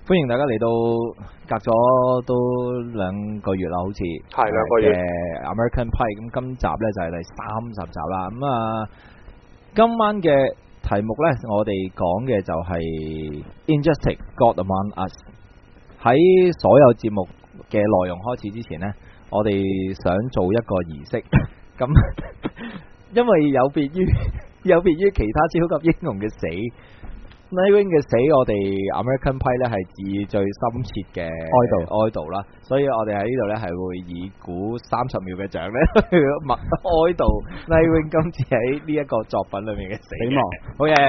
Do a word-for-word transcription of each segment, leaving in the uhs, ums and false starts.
歡迎大家嚟到隔咗都兩個月啦，好似係兩個月嘅 American Pie。咁今集呢就係第三十集啦。咁啊，今晚嘅題目呢，我哋講嘅就係 Injustice God Among Us。喺所有節目嘅內容開始之前呢，我哋想做一個儀式。咁因為有別於有別於其他超級英雄嘅死。Nightwing 嘅死，我哋 American Pie 咧係致最深切嘅哀悼哀悼啦，所以我哋喺呢度咧係會以估三十秒嘅獎咧去默哀悼 Nightwing 今次喺呢一個作品裏面嘅死亡。好嘢！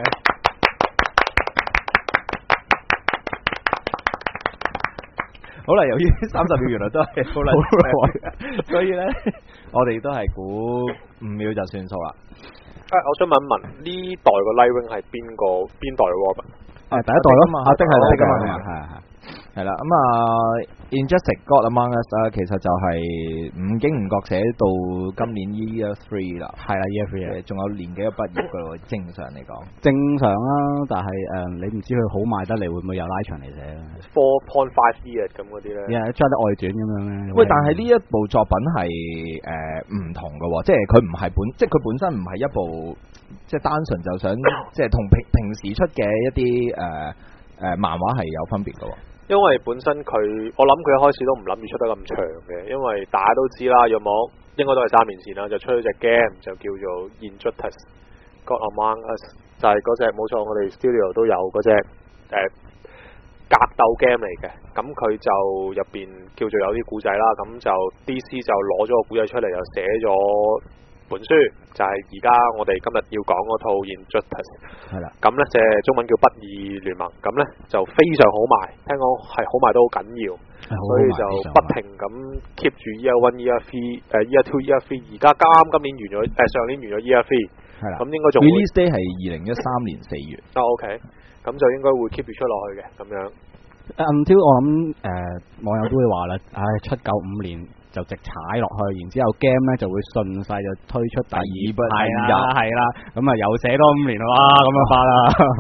好啦，由於三十秒原來都係好耐，所以咧我哋都係估五秒就算數啦。 誒、啊，我想問一問呢代個 Nightwing 係邊個邊代嘅 Robin？ 係第一代咯嘛，阿丁係第一代嘛，係係係啦。咁啊 ，Injustice God Among Us 啊，其實就係唔經唔覺寫到今年 Year Three 啦，係啦 Year Three 啊，仲有年幾個畢業噶咯，正常嚟講， 正常啦。但係誒，你唔知佢好賣得嚟，會唔會有拉長嚟寫 ？Four point five years 咁嗰啲咧， 係將啲外傳咁樣咧。 喂，但係呢一部作品係誒唔同嘅，即係佢唔係本，即係佢本身唔係一部，即係單純就想，即係同平平時出嘅一啲誒誒漫畫係有分別嘅。 因為本身佢，我諗佢一開始都唔諗住出得咁長嘅，因為大家都知啦，有冇應該都係三年前啦，就出咗隻 game 就叫做 Injustice God Among Us， 就係嗰隻冇錯，我哋 studio 都有嗰隻誒格鬥 game 嚟嘅，咁佢就入邊叫做有啲故仔啦，咁就 D C 就攞咗個故仔出嚟，又寫咗本書，就係而家我哋今日要講嗰套 Injustice， 係啦，咁呢隻中文叫不義聯盟，咁呢就非常好賣，聽講係好賣都好緊要，所以就不停咁 keep 住 Year One、Year Three、誒 Year Two、Year Three， 而家啱啱今年完咗，誒上年完咗 Year Three， 係啦，咁應該仲 release day 係二零一三年四月， 啊 OK，咁就應該會 keep 住出落去嘅，咁樣。 Until 我諗誒、呃、網友都會話啦，唉、哎、出夠五年。就直踩落去，然之後 game 咧就會順勢就推出第二部，係啦係啦，咁啊又寫多五年啦，咁樣花啦，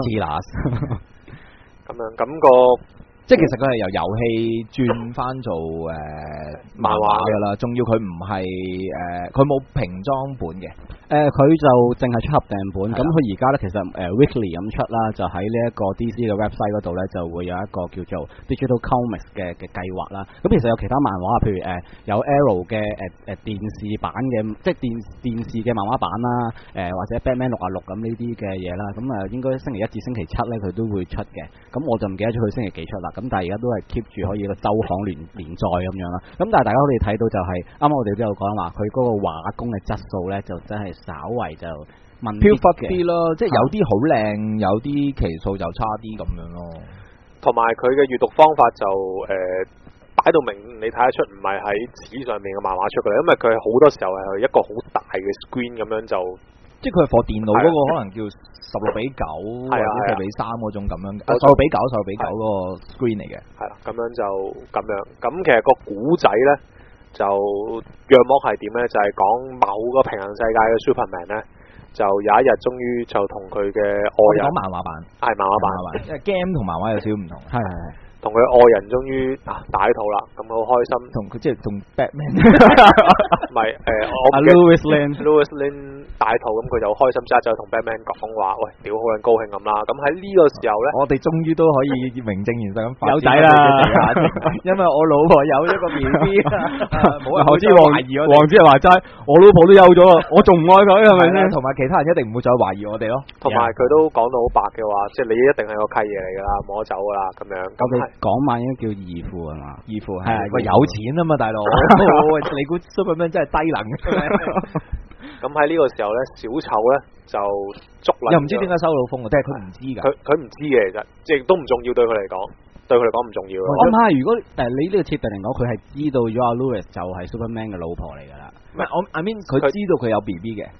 咁樣咁個， 即係其實佢係由遊戲轉翻做誒、呃、漫畫噶啦，仲要佢唔係誒，佢冇平裝本嘅， 誒、呃、佢就淨係出合訂本，咁佢而家咧其實誒、呃、weekly 咁出啦，就喺呢一個 D C 嘅 website 嗰度咧就會有一個叫做 Digital Comics 嘅嘅計劃啦。咁其實有其他漫畫，譬如誒、呃、有 Arrow 嘅誒誒電視版嘅，即係電電視嘅漫畫版啦，誒、呃、或者 Batman 六啊六咁呢啲嘅嘢啦。咁啊應該星期一至星期七咧佢都會出嘅。咁我就唔記得咗佢星期幾出啦。咁但係而家都係 keep 住可以一個周刊連連載咁樣啦。咁但係大家可以睇到就係啱啱我哋都有講話，佢嗰個畫工嘅質素咧就真係稍為就問飄忽啲咯，即係有啲好靚，有啲期數就差啲咁樣咯。 同埋佢嘅閱讀方法就誒擺到明，你睇得出唔係喺紙上面嘅漫畫出嘅，因為佢好多時候係一個好大嘅 screen 咁樣就，即係佢係放電腦嗰個可能叫十六比九或者四比三嗰種咁樣，十六比九十六比九嗰個 screen 嚟嘅，係啦，咁樣就咁樣。咁其實個古仔咧就約莫係點咧？就係、是、講某個平行世界嘅 Superman 咧，就有一日終於就同佢嘅愛人，講漫畫版，係漫畫版，因為 game 同漫畫有少少唔同，係係係。同佢愛人終於啊打一套啦，咁好開心。同佢即係同 Batman，唔係誒，我 Louis Lane，Louis Lane 打一套，咁佢就好開心，即刻就同 Batman 講話，喂，屌好撚高興咁啦。咁喺呢個時候咧，我哋終於都可以名正言順咁有仔啦，因為我老婆有咗個 B B 啦。冇人好似黃黃子華話齋，我老婆都有咗啦，我仲唔愛佢係咪先？同埋其他人一定唔會再懷疑我哋咯。同埋佢都講到好白嘅話，即係你一定係個契爺嚟㗎啦，冇得走㗎啦，咁樣。咁港漫應該叫義父係嘛？ 義父係，喂有錢啊嘛，大佬！你估 Superman 真係低能嘅？咁喺呢個時候咧，小丑咧就捉啦，又唔知點解收到風嘅，即係佢唔知㗎。佢佢唔知嘅，其實即係都唔重要，對佢嚟講，對佢嚟講唔重要。 我諗下，如果誒你呢個設定嚟講，佢係知道咗阿 Louis 就係 Superman 嘅老婆嚟㗎啦。 唔係我 I mean 佢知道佢有 B B 嘅。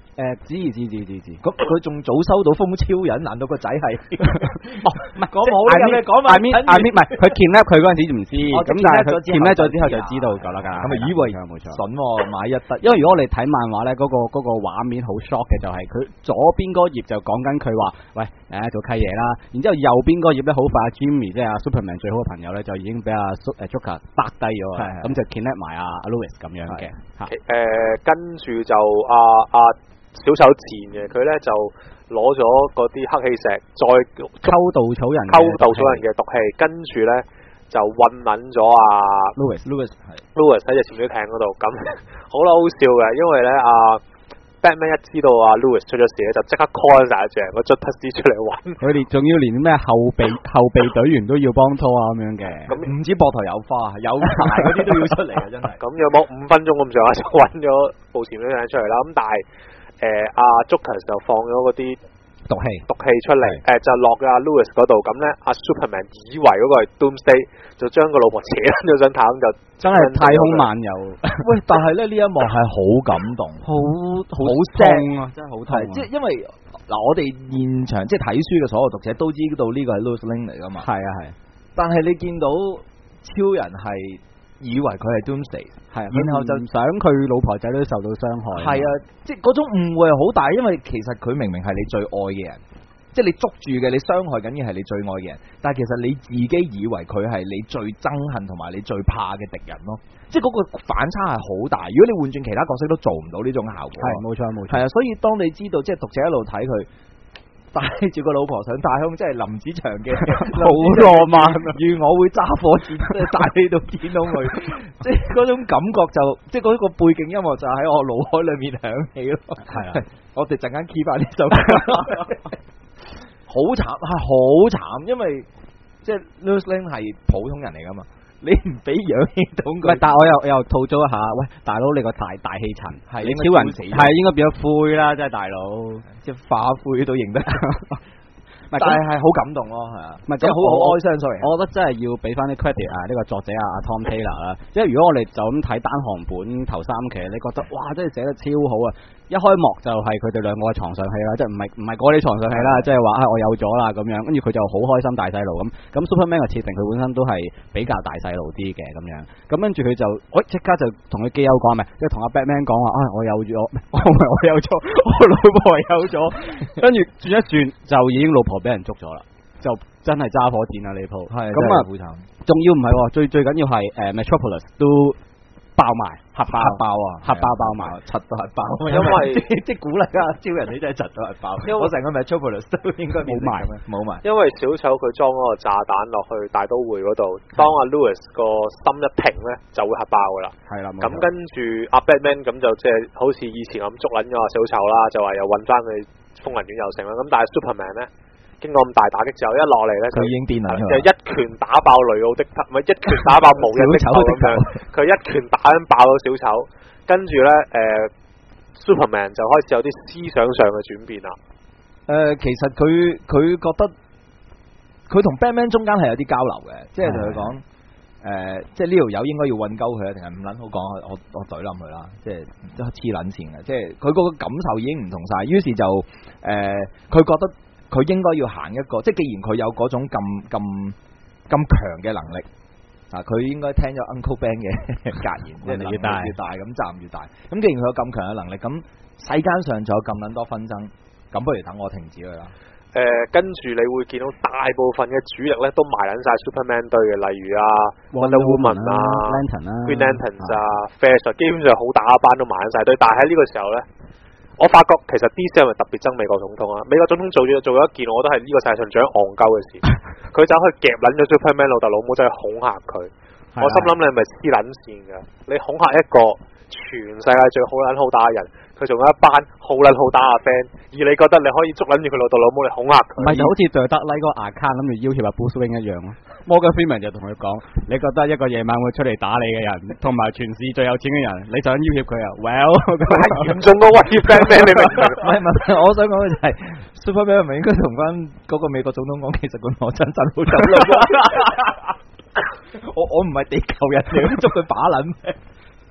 誒知知知知知， 咁佢仲早收到風超人，難道個仔係？ 哦，唔係講冇啦，你講埋。 I mean I mean 唔係佢 kidnap 佢嗰陣時唔知，咁但係佢 kidnap 咗之後就知道㗎啦㗎。 咁咪以為冇錯， 筍喎買一得。 因為如果我哋睇漫畫咧，嗰個嗰個畫面好 shock 嘅就係佢左邊嗰頁就講緊佢話，喂誒做契爺啦，然之後右邊嗰頁咧好快 Jimmy 即係阿 Superman 最好嘅朋友咧就已經俾阿 Joker 打低咗啊，咁就 kidnap 埋阿 Louis 咁樣嘅嚇。 誒跟住就阿阿小丑賤嘅，佢咧就攞咗嗰啲黑氣石，再溝稻草人溝稻草人嘅毒氣，跟住咧就混撚咗阿 Louis Louis 係 Louis 喺隻潛水艇嗰度，咁好啦好笑嘅，因為咧阿 Batman 一知道阿 Louis 出咗事咧，就即刻 call 晒隻個 Justice 出嚟揾， 佢哋仲要連咩後備後備隊員都要幫拖啊咁樣嘅， 咁唔止膊頭有花，有柴嗰啲都要出嚟啊！真係。 咁有冇五分鐘咁上下就揾咗部潛水艇出嚟啦？咁但係誒阿 Joker 就放咗嗰啲毒氣毒氣出嚟，誒、呃、就落咗阿 Louis 嗰度，咁咧阿 Superman 以為嗰個係 Doomsday，就將個老婆扯咗上太空，就真係太空漫遊。 喂，但係咧呢一幕係好感動， 好好好痛啊，真係好痛啊。 即係因為嗱，我哋現場即係睇書嘅所有讀者都知道呢個係 Lois Lane 嚟噶嘛。係啊係。但係你見到超人係以為佢係 Doomsday，係，然後就想佢老婆仔都受到傷害。 係啊，即係嗰種誤會係好大，因為其實佢明明係你最愛嘅人，即係你捉住嘅，你傷害緊嘅係你最愛嘅人，但係其實你自己以為佢係你最憎恨同埋你最怕嘅敵人咯，即係嗰個反差係好大。如果你換轉其他角色都做唔到呢種效果。係， 冇錯冇錯。 係啊，所以當你知道即係讀者一路睇佢帶住個老婆上太空，即係林子祥嘅好浪漫啊！ 如我會揸火箭，即係帶你到天空去，即係嗰種感覺就，即係嗰個背景音樂就喺我腦海裏面響起咯。係啊，我哋陣間 keep 翻呢首歌，好慘係好慘，因為即係 Lois Lane 係普通人嚟噶嘛。你唔俾氧氣筒佢， 但係我又我又吐槽一下，喂，大佬你個大大氣層，係你超人係應該變咗灰啦，真係大佬， 即係化灰都認得。但係係好感動咯，係啊，唔係即係好好哀傷。sorry， 我覺得真係要俾翻啲 credit 啊，呢個作者啊 Tom Taylor 啦，即係如果我哋就咁睇單行本頭三期，你覺得哇，真係寫得超好啊！一開幕就係佢哋兩個嘅床上戲啦，即係唔係唔係嗰啲床上戲啦，即係話啊我有咗啦咁樣，跟住佢就好開心大細路咁。咁 Superman 嘅設定佢本身都係比較大細路啲嘅咁樣，咁跟住佢就喂即刻就同佢基友講咩，即係同阿 Batman 講話啊我有咗，我唔係我有咗，我老婆有咗，跟住轉一轉就已經老婆俾人捉咗啦，就真係揸火箭啦呢鋪。係咁啊，仲要唔係最最緊要係誒 Metropolis 都爆埋，核爆爆啊， 核爆爆埋， 柒到核爆， 因為即係鼓勵啊超人你真係柒到核爆，我成個 Metropolis 都應該冇埋冇埋。 因為小丑佢裝嗰個炸彈落去大都會嗰度，當阿 Louis 個心一停咧，就會核爆噶啦。係啦，咁跟住阿 Batman 咁就即係好似以前咁捉撚咗阿小丑啦，就話又揾翻佢瘋人院又成啦。咁但係 Superman 咧，經過咁大打擊之後，一落嚟咧佢已經癲啦，就一拳打爆雷奧的頭，唔係一拳打爆無人的頭咁樣，佢一拳打緊爆咗小丑，跟住咧誒 Superman 就開始有啲思想上嘅轉變啦。 誒、呃，其實佢佢覺得佢同 Batman 中間係有啲交流嘅，即係同佢講誒，即係呢條友應該要韞鳩佢啊，定係唔撚好講？我我懟冧佢啦，即係都黐撚線嘅，即係佢嗰個感受已經唔同晒，於是就誒，佢、呃、覺得。佢應該要行一個，即係既然佢有嗰種咁咁咁強嘅能力，啊，佢應該聽咗 Uncle Ben 嘅格言，即係能力越大，咁責任越大。咁既然佢有咁強嘅能力，咁世間上仲有咁撚多紛爭，咁不如等我停止佢啦。 誒、呃，跟住你會見到大部分嘅主力咧都埋撚晒 Superman 隊嘅，例如啊 Wonder Woman 啊、 Lantern 啊、 Green Lanterns 啊、Flash 啊，基本上好大一班都埋撚晒隊。但係喺呢個時候咧，我發覺其實 D C 係咪特別憎美國總統啊？美國總統做咗做咗一件，我覺得係呢個世界上最戇鳩嘅事。佢走去夾撚咗 Superman 老豆老母，真係恐嚇佢。我心諗你係咪黐撚線㗎？你恐嚇一個全世界最好撚好打嘅人，佢仲有一班好撚好打嘅 friend，而你覺得你可以捉撚住佢老豆老母嚟恐嚇佢？ 唔係就好似對德拉個 account 諗住要挾阿 Bruce Wayne 一樣咯。Morgan Freeman 就同佢講：你覺得一個夜晚會出嚟打你嘅人，同埋全市最有錢嘅人，你想要挾佢啊 ？Well， 係嚴重過威脅 friend 咩？你明唔明？ 唔係唔係，我想講嘅就係 Superman 係咪應該同翻嗰個美國總統講，其實個羅真真好走路。我我唔係地球人，你都捉佢把撚咩？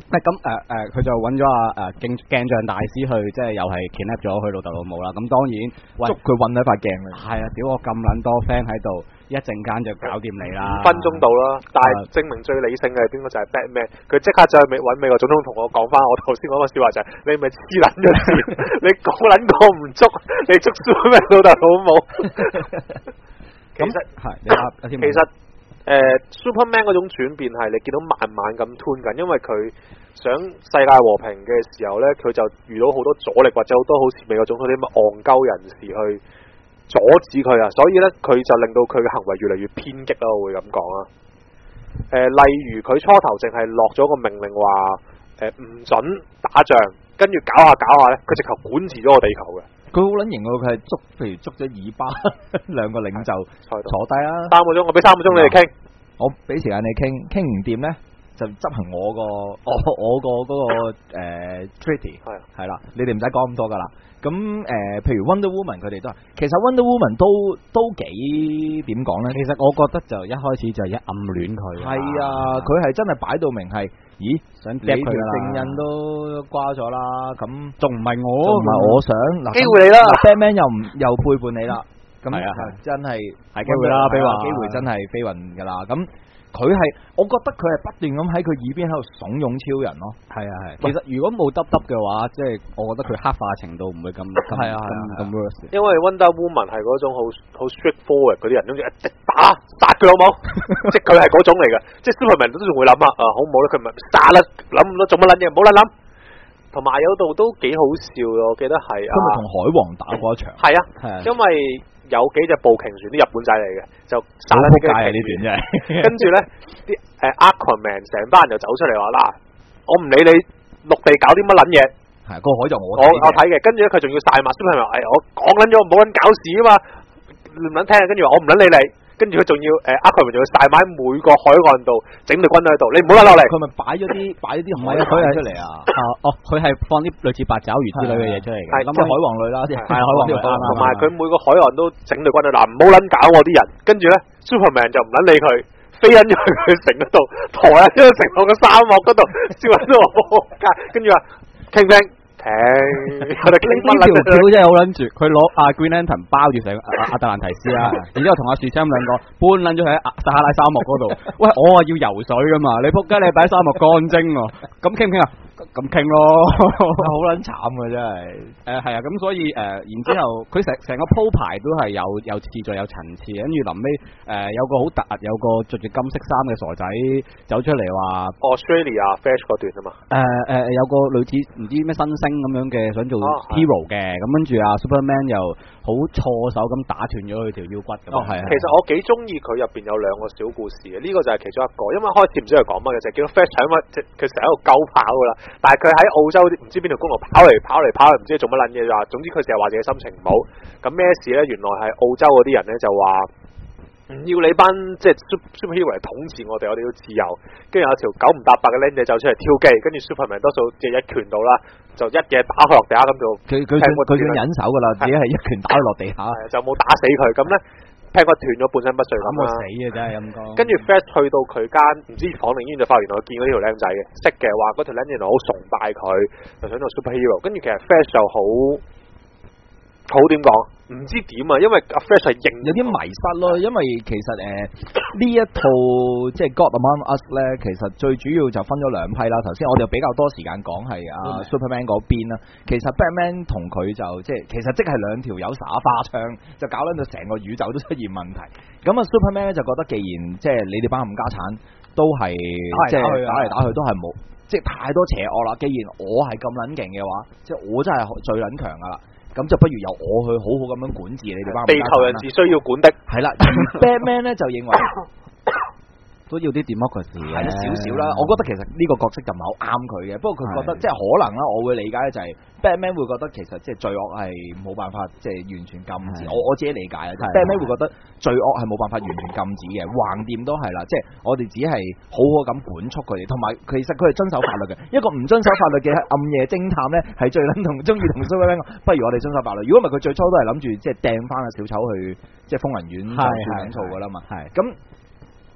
咁誒誒，佢就揾咗阿誒鏡鏡像大師去，即係又係 kidnap 咗佢老豆老母啦。咁當然， 捉佢韞喺塊鏡啦。 係啊，屌我咁撚多 friend 喺度，一陣間就搞掂你啦。 五分鐘到啦，但係證明最理性嘅係邊個就係 Batman，佢即刻就去揾美國總統同我講翻我頭先講個笑話就係、是、你咪黐撚咗線，你講撚個唔捉，你捉 Superman 老豆老母。其實係你話其實。誒、呃、Superman 嗰種轉變係你見到慢慢咁吞緊，因為佢想世界和平嘅時候呢，佢就遇到好多阻力，或者好多好似美國總統啲咁戇鳩人士去阻止佢啊，所以呢，佢就令到佢嘅行為越嚟越偏激啦，我會咁講啊。誒、呃，例如佢初頭淨係落咗個命令話誒唔准打仗，跟住搞下搞下呢，佢直頭管治咗個地球嘅。 佢好撚型喎，佢係捉，譬如捉咗以巴兩個領袖坐低啊， 三個鐘，我俾三個鐘你哋傾， 我俾時間你傾，傾唔掂咧就執行我個我我個嗰個誒 treaty 係係啦，你哋唔使講咁多噶啦。咁誒、呃，譬如 Wonder Woman 佢哋都係，其實 Wonder Woman 都都幾點講咧？ 其實我覺得就一開始就係一暗戀佢， 係啊，佢係真係擺到明係，咦，想你條證人都瓜咗啦，咁仲唔係我？ 仲唔係我想嗱， 機會你啦 ，Batman 又唔又背叛你啦，咁係啊， 真係係機會啦，比如話機會真係飛雲噶啦，咁。佢係，我覺得佢係不斷咁喺佢耳邊喺度慫恿超人咯。係啊係。其實如果冇得得嘅話，即係我覺得佢黑化程度唔會咁係啊係啊咁 worse。 因為 Wonder Woman 係嗰種好好 straightforward 嗰啲人，總之一直打殺佢老母，即係佢係嗰種嚟嘅。即係 Superman 都仲會諗啊，啊好唔好咧？佢咪殺啦，諗唔到做乜撚嘢，唔好撚諗。同埋有度都幾好笑嘅，我記得係啊。 佢咪同海王打過一場。係啊，因為。有幾隻捕鯨船啲日本仔嚟嘅，就殺咗啲街啊！呢段真係， 跟住咧啲誒 Aquaman 成班人就走出嚟話嗱，我唔理你陸地搞啲乜撚嘢， 係個海就我我我睇嘅，跟住咧佢仲要晒馬，係咪？誒我講撚咗唔好撚搞事啊嘛，唔撚聽，跟住話我唔撚理你。跟住佢仲要誒，Aquaman仲要晒埋喺每個海岸度整隊軍喺度，你唔好拉落嚟。 佢咪擺咗啲擺咗啲唔係佢係出嚟啊！ 哦，佢係放啲類似八爪魚之類嘅嘢出嚟嘅， 即係海王類啦，即係海王類。 同埋佢每個海岸都整隊軍啊！嗱，唔好撚搞我啲人。跟住咧 ，Superman 就唔撚理佢，飛緊咗去佢城嗰度，抬喺咗城我個沙漠嗰度，燒緊到我仆街。跟住話傾傾。停！我哋呢條橋真係好撚住，佢攞阿 Green Lantern 包住成阿阿特蘭提斯啦，然之後同阿樹森兩個搬撚咗喺撒哈拉沙漠嗰度。喂，我話要游水噶嘛，你仆街你擺沙漠乾蒸喎，咁傾唔傾啊？咁傾咯， 好撚慘嘅真係。 誒係啊，咁所以誒、呃，然之後佢成成個鋪排都係有有次序有層次，跟住臨尾誒有個好突兀，有個着住金色衫嘅傻仔走出嚟話 Australia Flash 嗰段啊嘛。 誒誒、呃呃、有個類似唔知咩新星咁樣嘅想做 hero 嘅，咁跟住阿 Superman 又好錯手咁打斷咗佢條腰骨咁。哦係啊， 其實我幾中意佢入邊有兩個小故事嘅，呢、這個就係其中一個，因為開始唔知佢講乜嘅，就係、見到 Flash 因為佢成日喺度鳩跑噶啦。但係佢喺澳洲唔知邊條公路跑嚟跑嚟跑去，唔知做乜撚嘢咋。總之佢成日話自己心情唔好。咁咩事呢？原來係澳洲嗰啲人呢，就話唔要你班即係 superhero 嚟統治我哋，我哋要自由。跟住有條九唔搭八嘅僆仔走出嚟挑機，跟住 Superman 多數即係一拳到啦，就一嘢打佢落地下咁就佢佢佢算忍手噶啦，自己係一拳打佢落地下， 就冇打死佢。咁呢。劈骨斷咗，半身不遂咁啊！死啊，真係咁講。 跟住 Flash 去到佢間唔知房定醫院就發現，原來佢見到呢條僆仔嘅，識嘅，話嗰條僆仔原來好崇拜佢，就想做 superhero。跟住其實 Flash 就好好點講，唔知點啊，因為阿 Flash 係認有啲迷失咯。因為其實誒呢、呃、一套即係 God Among Us 咧，其實最主要就分咗兩批啦。頭先我哋比較多時間講係阿 Superman 嗰邊啦。其實 Batman 同佢就即係其實即係兩條友耍花槍，就搞到成個宇宙都出現問題。咁啊 Superman 咧就覺得既然即係你哋班冚家產都係即係打嚟打去都係冇，即係太多邪惡啦。既然我係咁撚勁嘅話，即係我真係最撚強噶啦。咁就不如由我去好好咁樣管治你哋班。 地球人只需要管的。係啦，而 Batman 咧就認為都要啲 democracy 嘅少少啦。我覺得其實呢個角色就唔係好啱佢嘅，不過佢覺得即係可能啦，我會理解就係 Batman 會覺得其實即係罪惡係冇辦法即係完全禁止。我我自己理解啊 ，Batman 會覺得罪惡係冇辦法完全禁止嘅，橫掂都係啦。即係我哋只係好好咁管束佢哋，同埋其實佢係遵守法律嘅。一個唔遵守法律嘅暗夜偵探咧，係最撚同中意同 Superman 講，不如我哋遵守法律。如果唔係佢最初都係諗住即係掟翻個小丑去即係瘋人院就算撚數噶啦嘛。係咁。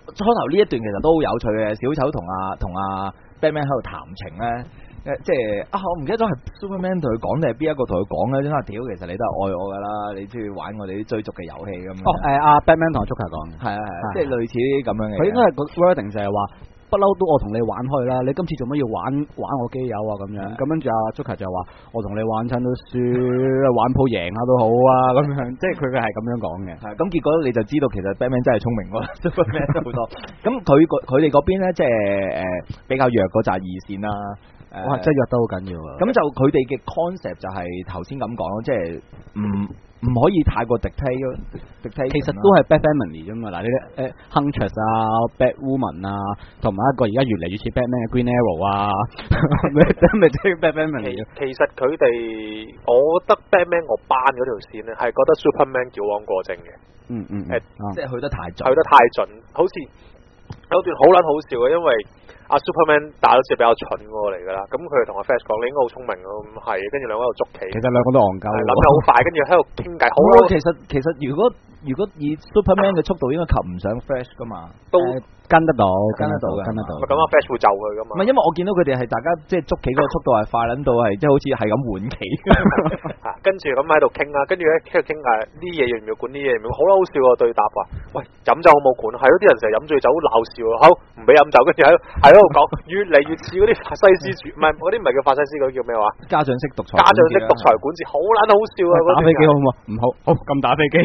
初頭呢一段其實都好有趣嘅，小丑同阿同阿 Batman 喺度談情咧。誒即係啊！我唔記得咗係 Superman 同佢講定係邊一個同佢講咧？真係屌，其實你都係愛我㗎啦，你中意玩我哋啲追逐嘅遊戲咁。 哦誒，阿 Batman 同阿 Joker 講嘅， 係啊係啊，即係類似呢啲咁樣嘅。 佢應該係個 wording 就係話，不嬲都我同你玩開啦，你今次做乜要玩玩我基友啊咁樣？咁跟住阿 Joker 就話，我同你玩親都輸，玩鋪贏下都好啊咁樣，即係佢嘅係咁樣講嘅。 係咁結果你就知道其實 Batman 真係聰明喎，Superman 好多。咁佢佢哋嗰邊咧，即係誒比較弱嗰扎二線啦。 哇！真係弱得好緊要啊！ 咁就佢哋嘅 concept 就係頭先咁講咯，即係唔唔可以太過 dictate 咯。 其實都係 Bat Family 啫嘛。嗱，呢啲誒 Huntress 啊、Batwoman 啊，同埋一個而家越嚟越似 Batman 嘅 Green Arrow 啊，咪咪即係 Bat Family 咯。 其實佢哋，我覺得 Batman 我班嗰條線咧，係覺得 Superman 矯枉過正嘅。 嗯嗯， 誒， 即係去得太盡， 去得太盡，好似有段好撚好笑嘅，因為阿 Superman 打咗隻比較蠢過嚟㗎啦，咁佢就同阿 Flash 講：你應該好聰明咯，咁係，跟住兩個喺度捉棋。 其實兩個都戇鳩， 諗得好快，跟住喺度傾偈。好咯，其實其實如果如果以 Superman 嘅速度，應該及唔上 Flash 㗎嘛。 都跟得到， 跟得到嘅， 跟得到。 咁阿 Flash 會就佢㗎嘛？ 唔係，因為我見到佢哋係大家即係捉棋嗰個速度係快撚到係，即係好似係咁換棋。 跟住咁喺度傾啊，跟住咧傾傾誒呢嘢要唔要管，呢嘢唔要，好啦，好笑啊對答啊！喂，飲酒好冇管？係咯，啲人成日飲醉酒好鬧笑啊！好唔俾飲酒，跟住喺喺度講，越嚟越似嗰啲法西斯主，唔係嗰啲唔係叫法西斯，嗰啲叫咩話？ 家長式獨裁， 家長式獨裁管治，好撚好笑啊！ 打飛機好唔好？唔好，好咁打飛機。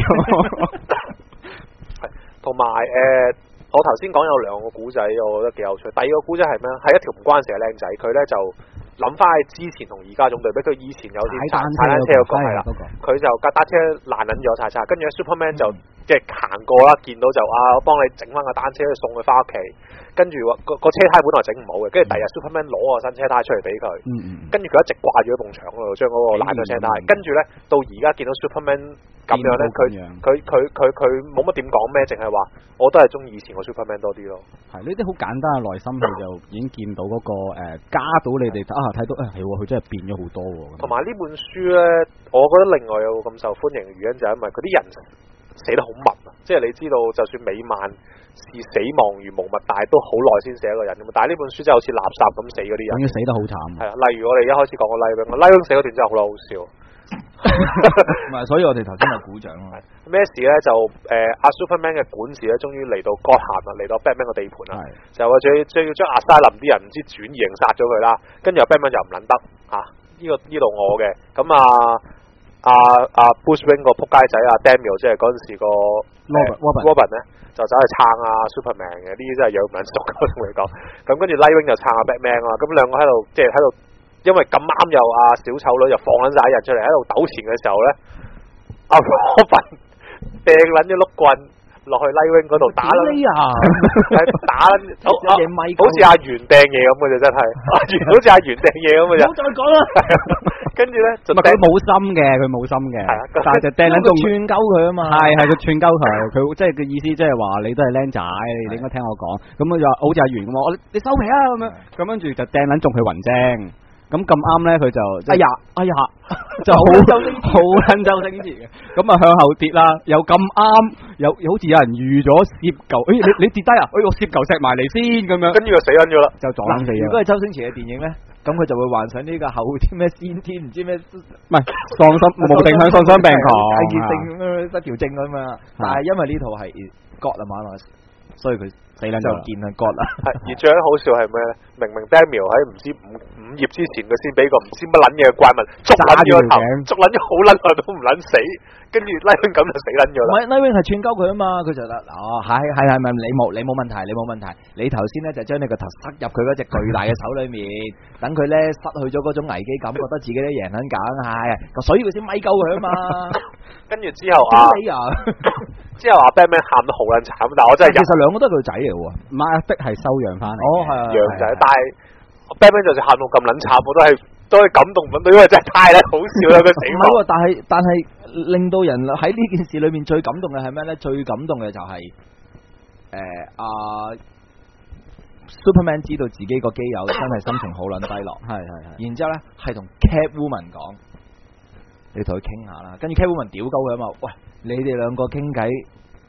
係，同埋誒，我頭先講有兩個古仔，我覺得幾有趣。第二個古仔係咩？係一條唔關事嘅靚仔，佢咧就諗翻起之前同而家種對比，佢以前有啲踩踩單車嗰個係啦，佢就架單車爛撚咗踩踩，跟住 Superman 就即係行過啦，見到就啊，我幫你整翻個單車送佢翻屋企，跟住話個個車胎本來整唔好嘅，跟住第日 Superman 攞個新車胎出嚟俾佢，跟住佢一直掛住喺埲牆嗰度，將嗰個爛咗車胎，跟住咧到而家見到 Superman 咁樣咧，佢佢佢佢佢冇乜點講咩，淨係話我都係中意以前個 Superman 多啲咯。 係呢啲好簡單嘅內心戲就已經見到嗰、那個誒、呃、加到你哋啊睇到誒係佢真係變咗好多喎。同埋呢本書咧，我覺得另外有個咁受歡迎嘅原因就係因為佢啲人寫得好密啊，即係你知道就算美漫是死亡如無物，但係都好耐先寫一個人㗎嘛。但係呢本書真係好似垃圾咁死嗰啲人， 已經死得好慘。係啊，例如我哋一開始講個 Nightwing， Nightwing 寫嗰段真係好撚好笑。 唔係，所以我哋頭先就鼓掌咯。 咩事咧？就誒阿、呃、Superman 嘅管治咧，終於嚟到 Gotham 啦，嚟到 Batman 嘅地盤啦。就話最最要將阿沙林啲人唔知轉移型殺咗佢啦，跟住 Batman 就唔撚得嚇，呢、啊這個呢度我嘅。咁啊啊啊 Bruce Wayne 個撲街仔啊 Damiel 即係嗰陣時個 Robin 咧，就走去撐阿 Superman 嘅，呢啲真係養唔撚熟，我同你講。咁跟住 Nightwing 就撐阿 Batman 啊，咁兩個喺度即係喺度。因為咁啱又阿小丑女又放撚晒人出嚟喺度糾纏嘅時候咧，阿 Robin 掟撚咗碌棍落去 Nightwing 嗰度打撚，打撚好好似阿袁掟嘢咁嘅啫，真係阿袁好似阿袁掟嘢咁嘅啫。唔好再講啦。跟住咧，就佢冇心嘅，佢冇心嘅，但係就掟撚仲串鳩佢啊嘛。係係佢串鳩佢，佢即係嘅意思即係話你都係僆仔，你應該聽我講。咁佢就好似阿袁咁，我你收皮啊咁樣，咁跟住就掟撚中佢雲精。咁咁啱咧，佢就哎呀哎呀，就好好撚周星馳嘅，咁啊向後跌啦，又咁啱，有好似有人預咗攝嚿，誒你你跌低啊，哎我攝嚿石埋嚟先咁樣， 跟住就死撚咗啦， 就撞死咗。 如果係周星馳嘅電影咧，咁佢就會幻想呢個後天咩先天唔知咩，唔係喪心無定向喪心病狂， 係結性失調症咁嘛。但係因為呢套係 God 啊嘛，所以佢死撚就見啊 God 啦。 係而最好笑係咩咧？明明 Damiel 喺唔知五五頁之前，佢先俾個唔知乜撚嘢嘅怪物捉撚咗個頭，捉撚咗好撚耐都唔撚死，跟住 Nightwing 咁就死撚咗啦。 唔係 Nightwing 係串鳩佢啊嘛，佢就得哦係係係咪你冇你冇問題你冇問題，你頭先咧就將你個頭塞入佢嗰隻巨大嘅手裏面，等佢咧失去咗嗰種危機感，覺得自己咧贏撚緊係，所以佢先咪鳩佢啊嘛。 跟住之後啊，之後阿 Batman 喊得好撚慘，但係我真係其實兩個都係佢仔嚟嘅喎， 唔係阿的係收養翻嚟， 哦係養仔，但係 Batman 就算喊到咁撚慘，我都係都係感動唔到，因為真係太撚好笑啦佢死亡。 但係但係令到人喺呢件事裏面最感動嘅係咩咧？最感動嘅就係誒阿 Superman 知道自己個基友真係心情好撚低落，係係係，然之後咧係同 Catwoman 講，你同佢傾下啦，跟住 Catwoman 屌鳩佢啊嘛，喂你哋兩個傾偈。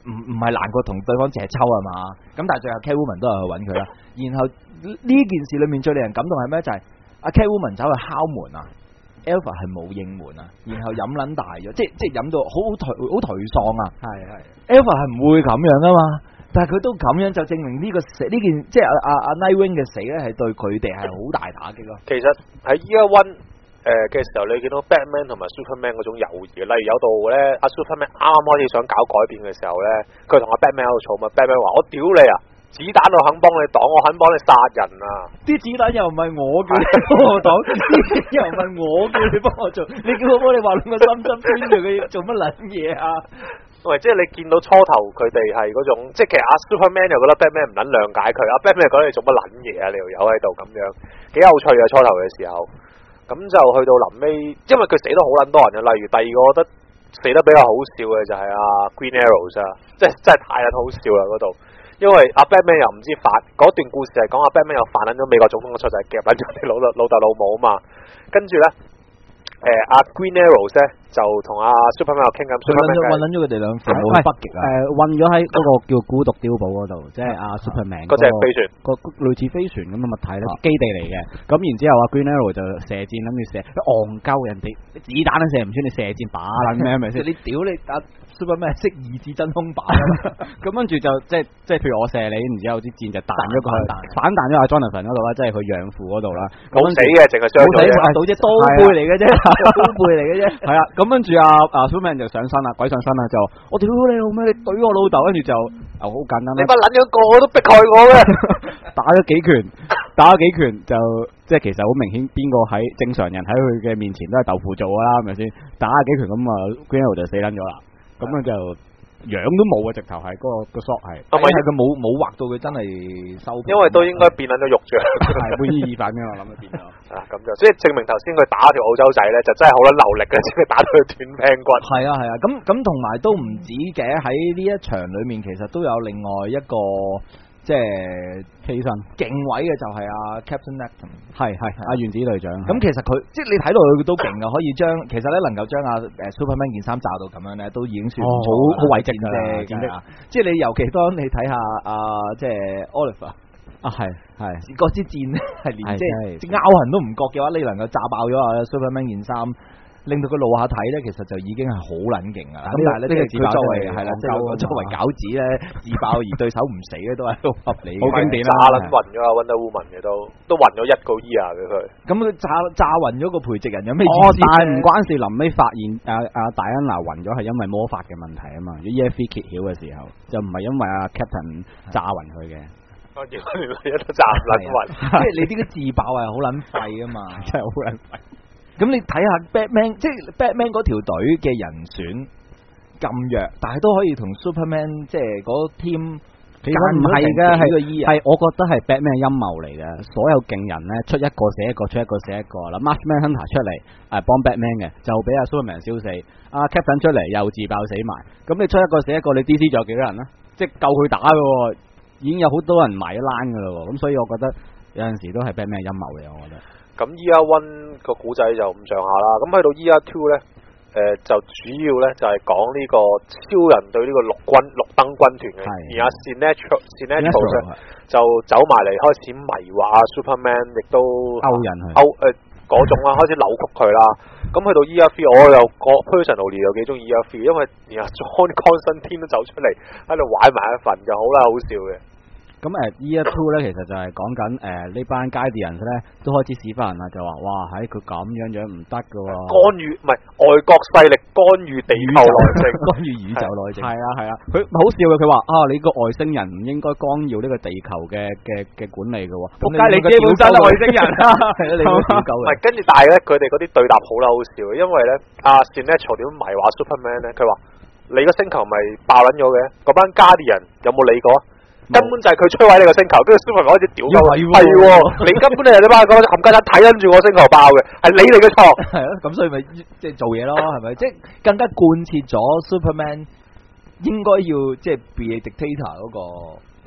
唔唔係難過同對方隻抽啊嘛。咁但係最後 Catwoman 都係去揾佢啦。然後呢件事裏面最令人感動係咩？就係、是、阿 Catwoman 走去敲門啊 ，Alpha 係冇應門啊，然後飲撚大咗，即即係飲到好好頹好頹喪啊。係係 Alpha 係唔會咁樣噶嘛。但係佢都咁樣就證明呢、這個死呢件即係阿阿阿 Nightwing 嘅死咧係對佢哋係好大打擊咯。 其實喺 Year One 誒嘅時候，你見到 Batman 同埋 Superman 嗰種友誼，例如有度咧，阿 Superman 啱啱開始想搞改變嘅時候咧，佢同阿 Batman 喺度嘈嘛 ，Batman 話：我屌你啊！子彈我肯幫你擋，我肯幫你殺人啊！ 啲子彈又唔係我叫你幫我擋，啲又唔係我叫你幫我做，你叫我幫你話兩個心心圈住佢做乜撚嘢啊？ 喂，即係你見到初頭佢哋係嗰種，即係其實阿 Superman 又覺得 Batman 唔撚諒解佢，阿 Batman 又覺得你做乜撚嘢啊？你條友喺度咁樣，幾有趣啊！初頭嘅時候，咁就去到臨尾，因為佢死得好撚多人嘅。例如第二個，我覺得死得比較好笑嘅就係阿 Green Arrows 啊，即係真係太撚好笑啦嗰度，因為阿 Batman 又唔知反嗰段故事係講阿 Batman 又反撚咗美國總統嘅錯，就係夾撚咗啲老老老豆老母啊嘛，跟住咧。誒，阿 Green Arrows 咧就同阿 Superman 又傾緊， 混撚咗混撚咗佢哋兩副冇北極啊！ 誒，混咗喺嗰個叫孤獨碉堡嗰度，即係阿 Superman 嗰隻飛船， 個類似飛船咁嘅物體咧，基地嚟嘅。咁然之後阿 Green Arrow 就射箭諗住射，戇鳩人哋子彈都射唔穿，你射箭把撚咩？係咪先？你屌你阿 Superman 識二字真空靶，咁跟住就即係即係譬如我射你，然之後支箭就彈咗過去，反彈咗阿 Jonathan 嗰度啦，即係佢養父嗰度啦。 冇死嘅，淨係傷咗啫， 到隻刀背嚟嘅啫。刀背嚟嘅啫， 係啊，咁跟住阿阿 Superman 就上身啦，鬼上身啦，就我屌你老咩，你懟我老豆，跟住就又好簡單啦， 你乜撚樣個個都逼害我嘅， 打咗幾拳，打咗幾拳就即係其實好明顯，邊個喺正常人喺佢嘅面前都係豆腐做噶啦，係咪先？打咗幾拳咁啊 Green Arrow 就死撚咗啦，咁樣就。樣都冇啊！直頭係嗰個個 shot 係， 係咪佢冇冇畫到佢真係收？ 因為都應該變撚咗肉醬， 係半意意反嘅，我諗佢變咗。 啊咁就，所以證明頭先佢打條澳洲仔咧，就真係好撚流力嘅，先佢打到佢斷頸骨。係啊係啊，咁咁同埋都唔止嘅，喺呢一場裏面，其實都有另外一個即係犧牲勁位嘅，就係阿 Captain Atom， 係係阿原子隊長。咁其實佢即係你睇到佢都勁啊，可以將其實咧能夠將阿誒 Superman 件衫炸到咁樣咧，都已經算好好偉績㗎啦。即係你尤其當你睇下阿即係 Oliver 啊，係係嗰支箭咧係連即係拗痕都唔覺嘅話，你能夠炸爆咗阿 Superman 件衫。令到佢露下體咧，其實就已經係好撚勁㗎啦。咁但係咧，即係佢作為係啦，即係作為餃子咧，自爆而對手唔死咧，都係都合理。好經典啦！ 炸撚暈咗阿 Wonder Woman 嘅都，都暈咗一個 year 嘅佢。 咁佢炸炸暈咗個培植人有咩意思？ 但係唔關事，臨尾發現阿阿戴安娜暈咗係因為魔法嘅問題啊嘛。如果 E F 揭曉嘅時候，就唔係因為阿 Captain 炸暈佢嘅。 我原來一都炸撚暈， 即係你呢個自爆係好撚廢啊嘛， 真係好撚廢。 咁你睇下 Batman， 即係 Batman 嗰條隊嘅人選咁弱，但係都可以同 Superman 即係嗰 team， 其實唔係嘅，係係我覺得係 Batman 陰謀嚟嘅。所有勁人咧出一個寫一個，出一個寫一個啦。Martian Hunter 出嚟誒幫 Batman 嘅，就俾阿 Superman 燒死。阿 Captain 出嚟又自爆死埋。咁你出一個寫一個，你 D C 仲有幾多人咧？即係夠佢打嘅，已經有好多人埋咗欄嘅咯。咁所以我覺得有陣時都係 Batman 陰謀嚟，我覺得。 咁 Year One 個古仔就咁上下啦，咁去到 Year Two 咧，誒、呃、就主要咧就係講呢個超人對呢個綠軍綠燈軍團嘅，而阿 Sinestro Sinestro 咧就走埋嚟開始迷惑阿 Superman， 亦都勾人去勾誒嗰種啦，開始扭曲佢啦。咁去到 Year Three， 我又個 personally 又幾中意 Year Three， 因為連阿 John Constantine 都走出嚟喺度玩埋一份，就好啦，好笑嘅。 咁誒 Year Two 咧，其實就係講緊誒呢班 Guardians 咧，都開始屎忽人啦，就話哇喺佢咁樣樣唔得㗎喎， 干預唔係外國勢力干預地球內政， 干預宇宙內政， 係啊係啊，佢好笑嘅，佢話啊你個外星人唔應該干擾呢個地球嘅嘅嘅管理嘅喎，仆街你基本上係外星人啊，係啊你都屌鳩嘅， 唔係跟住但係咧佢哋嗰啲對答好啦好笑嘅，因為咧阿 Sinestro 點迷話 Superman 咧，佢話你個星球咪爆撚咗嘅，嗰班 Guardian 有冇理過？根本就係佢摧毀你個星球，跟住 Superman 開始屌鳩，係喎，你根本就係你班嗰冚家鏟睇緊住我星球爆嘅，係你哋嘅錯。 係啊，咁所以咪即係做嘢咯，係咪？即係更加貫徹咗 Superman 應該要即係 be a dictator 嗰個嗰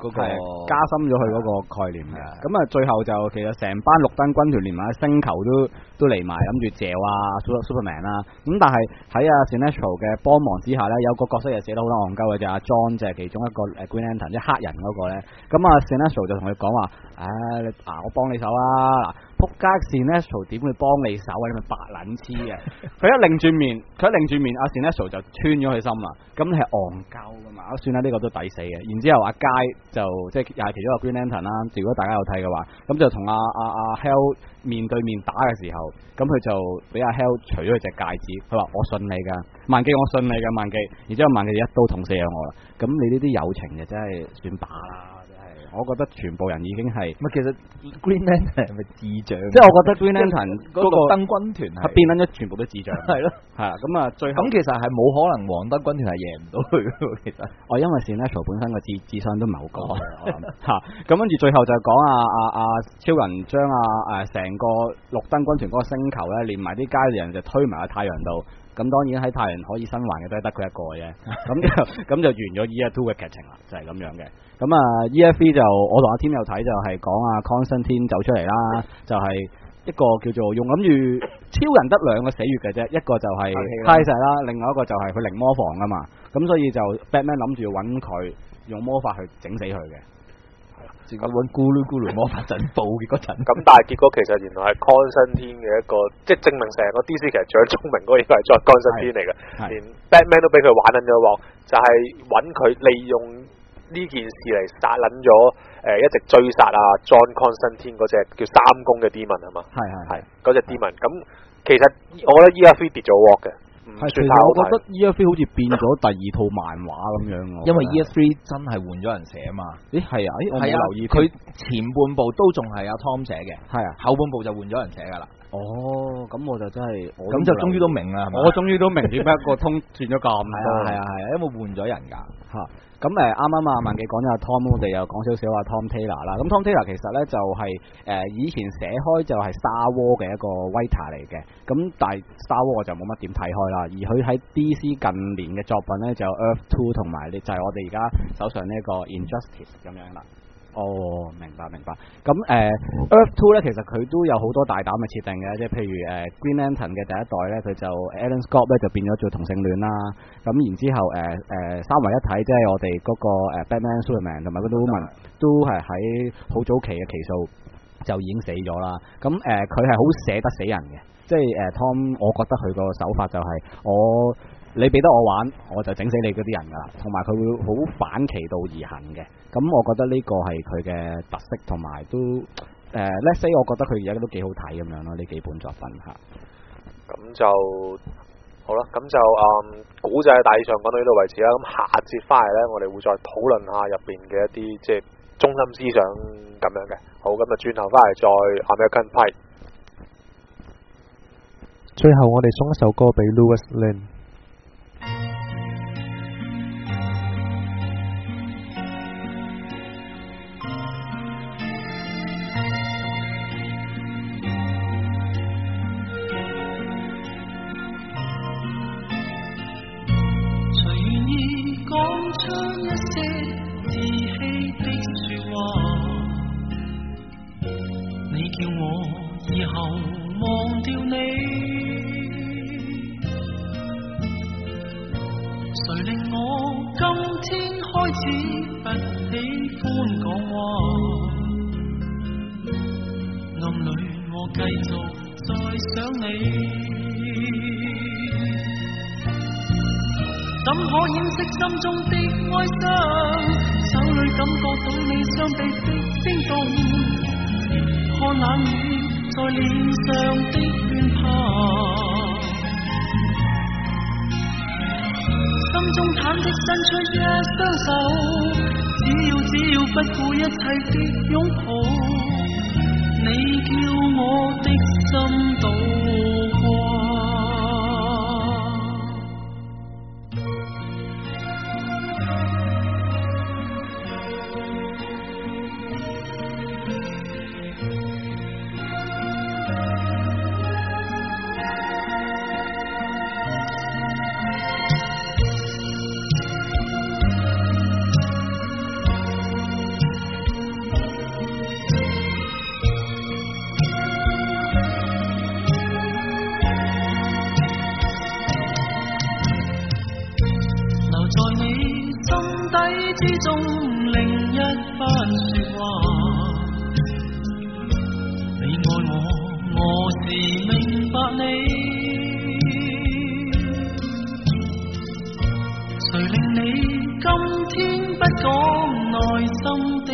嗰、個加深咗佢嗰個概念嘅。咁啊，最後就其實成班綠燈軍團連埋星球都都嚟埋，諗住嚼啊 Superman 啦。咁但係喺阿 Sinestro 嘅幫忙之下咧，有個角色又寫得好戇鳩嘅，就係阿 John，就係其中一個誒 Green Lantern，即係黑人嗰個咧。咁啊 Sinestro 就同佢講話：，唉、哎，啊，我幫你手啦，嗱。仆街 Sinestro 點會幫你手啊？你咪白撚黐嘅！佢一擰轉面，佢一擰轉面，阿 Sinestro 就穿咗佢心啦。咁你係戇鳩噶嘛？算啦，呢、這個都抵死嘅。然之後阿佳就即係又係其中一個 Green Lantern 啦。如果大家有睇嘅話，咁就同阿阿阿 Hal 面對面打嘅時候，咁佢就俾阿 Hal 除咗佢隻戒指，佢話我信你㗎，萬記我信你㗎，萬記。然之後萬記就一刀捅死咗我啦。咁你呢啲友情就真係算把啦。我覺得全部人已經係， 其實 Green Lantern 係咪智障？ 即係我覺得 Green Lantern 嗰個燈軍團係變撚咗，全部都智障。係咯，係啊，咁啊，最後咁其實係冇可能黃燈軍團係贏唔到佢嘅，其實。 哦，因為 Sinestro 本身個智智商都唔係好高嚇，咁跟住最後就講啊啊啊超人將啊誒成個綠燈軍團嗰個星球咧，連埋啲街人就推埋去太陽度。咁當然喺太陽可以生還嘅都係得佢一個嘅啫，咁就咁就完咗 Year Two 嘅劇情啦，就係、是、咁樣嘅。咁啊 Year Three 就我同阿 Tim 有睇就係講阿 Constantine 走出嚟啦，就係、是、一個叫做用諗住超人得兩個死穴嘅啫，一個就係 Kaiser 啦，另外一個就係佢靈魔防啊嘛，咁所以就 Batman 諗住要揾佢用魔法去整死佢嘅。 咁揾咕嚕咕嚕魔法陣報嘅嗰陣， 咁但係結果其實原來係 Constantine 嘅一個，即係證明成個 D C 其實最聰明嗰個應該係 John Constantine 嚟嘅，連 Batman 都俾佢玩撚咗喎，就係揾佢利用呢件事嚟殺撚咗誒一直追殺啊 John Constantine 嗰隻叫三公嘅 Demon 係嘛？係係係嗰隻 Demon。咁其實我覺得 Year Three 跌咗鑊嘅。 係，其實我覺得 Year Three 好似變咗第二套漫畫咁樣， 因為 Year Three 真係換咗人寫啊嘛。咦係啊？咦我冇留意佢前半部都仲係阿 Tom 寫嘅，係啊，後半部就換咗人寫噶啦。哦，咁我就真係， 咁就終於都明啦，係咪？ 我終於都明點解個通轉咗咁多。 係啊係啊，因為換咗人㗎嚇。 咁誒啱啱啊萬記講咗阿 Tom，我哋又講少少阿 Tom Taylor 啦。咁 Tom Taylor 其實咧就係、是、誒、呃、以前寫開就係 Star Wars 嘅一個 writer 嚟嘅。咁但係 Star Wars 我就冇乜點睇開啦。而佢喺 D C 近年嘅作品咧就有 Earth Two 同埋你就係我哋而家手上呢一個 Injustice 咁樣啦。哦，明白明白。咁誒、呃、Earth Two 咧，其實佢都有好多大膽嘅設定嘅，即係譬如誒、呃、Green Lantern 嘅第一代咧，佢就 Alan Scott 咧就變咗做同性戀啦。咁然之後誒誒、呃呃、三位一體，即係我哋嗰、那個、呃、Batman Superman 同埋嗰啲 Woman 都係喺好早期嘅期數就已經死咗啦。咁誒佢係好捨得死人嘅，即係誒、呃、Tom，我覺得佢個手法就係、是、我。你俾得我玩，我就整死你嗰啲人噶啦，同埋佢會好反其道而行嘅。咁我覺得呢個係佢嘅特色，同埋都誒、呃、let's say 我覺得佢而家都幾好睇咁樣咯，呢幾本作品嚇。 咁就好啦，咁就誒古仔大致上講到呢度為止啦。咁下節翻嚟咧，我哋會再討論下入邊嘅一啲即係中心思想咁樣嘅。好，咁啊轉頭翻嚟再 American Pie。 最後我哋送一首歌俾 Louis Lin。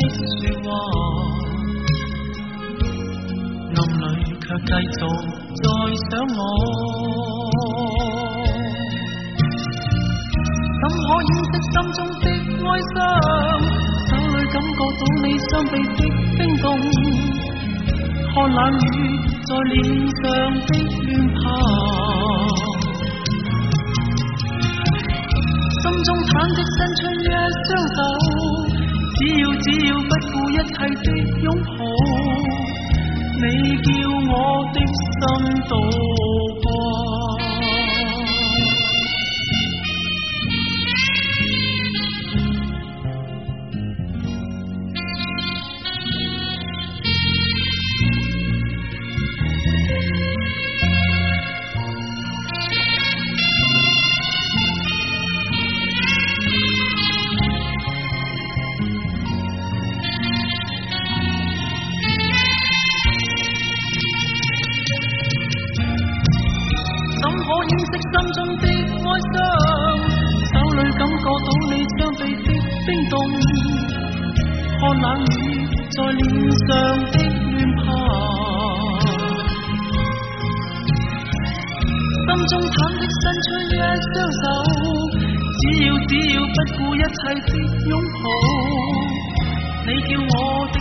說話，暗裏卻繼續在想我。怎可掩飾心中的哀傷？手裏感覺到你雙臂的冰凍，看冷雨在臉上的亂爬。心中忐忑伸出一雙手，只要只要不顧一切的擁抱，你叫我的心渡過。心中的哀傷，手裏感覺到你雙臂的冰凍，看冷雨在臉上的亂爬。心中忐忑伸出一雙手，只要只要不顧一切的擁抱，你叫我的